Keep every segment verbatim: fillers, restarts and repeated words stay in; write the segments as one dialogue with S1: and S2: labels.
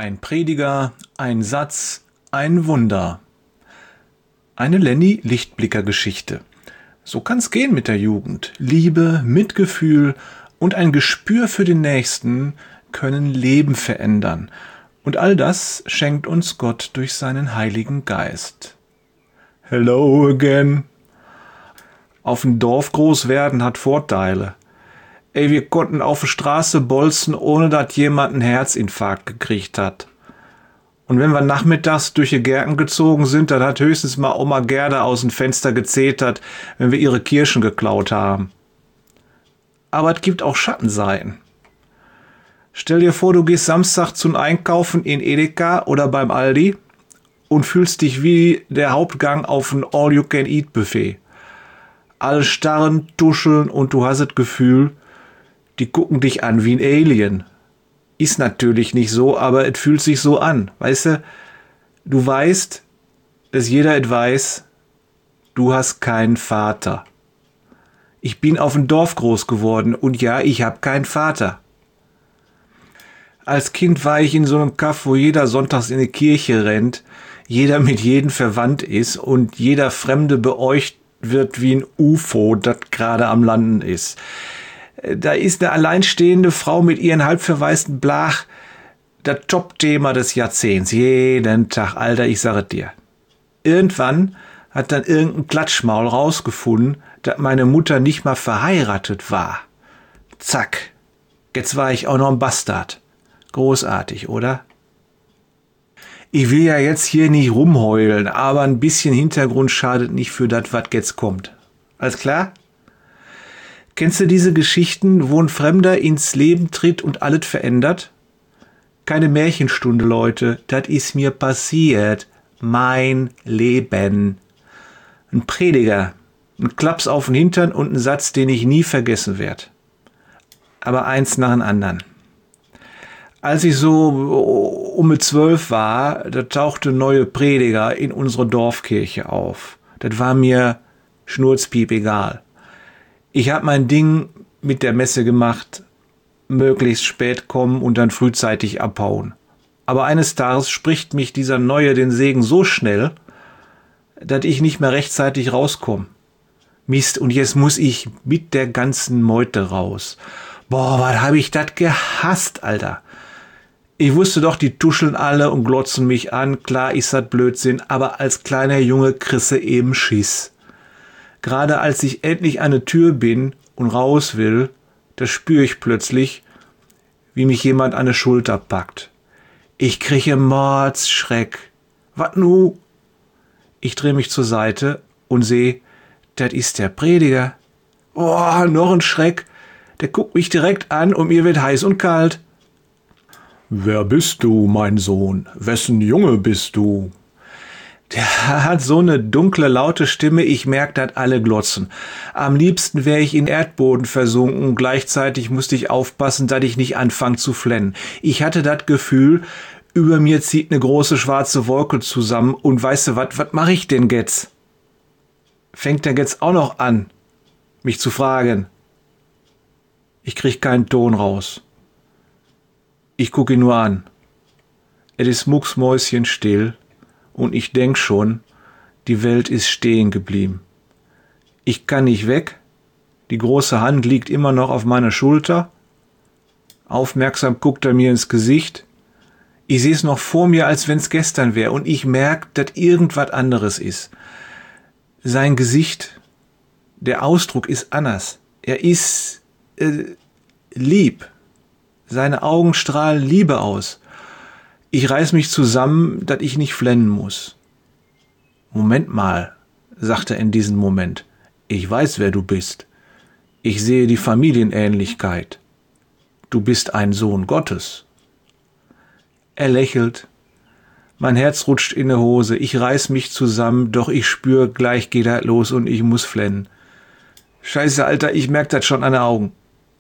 S1: Ein Prediger, ein Satz, ein Wunder. Eine Lenny-Lichtblicker-Geschichte. So kann's gehen mit der Jugend. Liebe, Mitgefühl und ein Gespür für den Nächsten können Leben verändern. Und all das schenkt uns Gott durch seinen Heiligen Geist. Hello again. Auf dem Dorf groß werden hat Vorteile. Ey, wir konnten auf der Straße bolzen, ohne dass jemand einen Herzinfarkt gekriegt hat. Und wenn wir nachmittags durch die Gärten gezogen sind, dann hat höchstens mal Oma Gerda aus dem Fenster gezetert, wenn wir ihre Kirschen geklaut haben. Aber es gibt auch Schattenseiten. Stell dir vor, du gehst Samstag zum Einkaufen in Edeka oder beim Aldi und fühlst dich wie der Hauptgang auf ein All-You-Can-Eat-Buffet. Alle starren, tuscheln und du hast das Gefühl, die gucken dich an wie ein Alien. Ist natürlich nicht so, aber es fühlt sich so an. Weißt du, du weißt, dass jeder es weiß, du hast keinen Vater. Ich bin auf dem Dorf groß geworden und ja, ich habe keinen Vater. Als Kind war ich in so einem Kaff, wo jeder sonntags in die Kirche rennt, jeder mit jedem verwandt ist und jeder Fremde beäugt wird wie ein U F O, das gerade am Landen ist. Da ist eine alleinstehende Frau mit ihren halbverwaisten Blach das Top-Thema des Jahrzehnts. Jeden Tag, Alter, ich sage es dir. Irgendwann hat dann irgendein Klatschmaul rausgefunden, dass meine Mutter nicht mal verheiratet war. Zack, jetzt war ich auch noch ein Bastard. Großartig, oder? Ich will ja jetzt hier nicht rumheulen, aber ein bisschen Hintergrund schadet nicht für das, was jetzt kommt. Alles klar? Kennst du diese Geschichten, wo ein Fremder ins Leben tritt und alles verändert? Keine Märchenstunde, Leute, das ist mir passiert. Mein Leben. Ein Prediger, ein Klaps auf den Hintern und ein Satz, den ich nie vergessen werde. Aber eins nach dem anderen. Als ich so um zwölf war, da tauchte ein neuer Prediger in unserer Dorfkirche auf. Das war mir schnurzpiep egal. Ich habe mein Ding mit der Messe gemacht, möglichst spät kommen und dann frühzeitig abhauen. Aber eines Tages spricht mich dieser Neue den Segen so schnell, dass ich nicht mehr rechtzeitig rauskomme. Mist, und jetzt muss ich mit der ganzen Meute raus. Boah, was habe ich das gehasst, Alter. Ich wusste doch, die tuscheln alle und glotzen mich an. Klar ist das Blödsinn, aber als kleiner Junge krisse eben Schiss. Gerade als ich endlich an der Tür bin und raus will, da spüre ich plötzlich, wie mich jemand an der Schulter packt. Ich kriege Mordsschreck. Was nu? Ich drehe mich zur Seite und sehe, das ist der Prediger. Oh, noch ein Schreck. Der guckt mich direkt an und mir wird heiß und kalt. Wer bist du, mein Sohn? Wessen Junge bist du? Der hat so eine dunkle, laute Stimme, ich merke, dass alle glotzen. Am liebsten wäre ich in Erdboden versunken, gleichzeitig musste ich aufpassen, dass ich nicht anfange zu flennen. Ich hatte das Gefühl, über mir zieht eine große schwarze Wolke zusammen und weißt du was, was mache ich denn jetzt? Fängt der jetzt auch noch an, mich zu fragen? Ich krieg keinen Ton raus. Ich gucke ihn nur an. Es ist mucksmäuschenstill. Und ich denk schon, die Welt ist stehen geblieben. Ich kann nicht weg, die große Hand liegt immer noch auf meiner Schulter. Aufmerksam guckt er mir ins Gesicht. Ich sehe es noch vor mir, als wenn es gestern wäre, und ich merke, dass irgendwas anderes ist. Sein Gesicht, der Ausdruck ist anders. Er ist äh, lieb. Seine Augen strahlen Liebe aus. Ich reiß mich zusammen, dass ich nicht flennen muss. Moment mal, sagt er in diesem Moment. Ich weiß, wer du bist. Ich sehe die Familienähnlichkeit. Du bist ein Sohn Gottes. Er lächelt. Mein Herz rutscht in die Hose. Ich reiß mich zusammen, doch ich spüre, gleich geht er los und ich muss flennen. Scheiße, Alter, ich merk das schon an den Augen.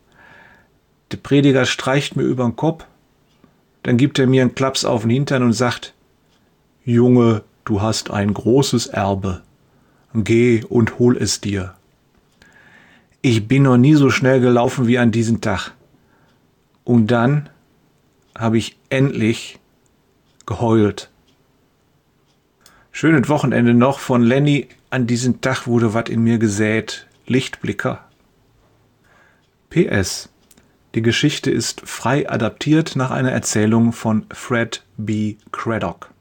S1: Der Prediger streicht mir übern Kopf. Dann gibt er mir einen Klaps auf den Hintern und sagt, Junge, du hast ein großes Erbe. Geh und hol es dir. Ich bin noch nie so schnell gelaufen wie an diesem Tag. Und dann habe ich endlich geheult. Schönes Wochenende noch von Lenny. An diesem Tag wurde was in mir gesät. Lichtblicker. P S. Die Geschichte ist frei adaptiert nach einer Erzählung von Fred B. Craddock.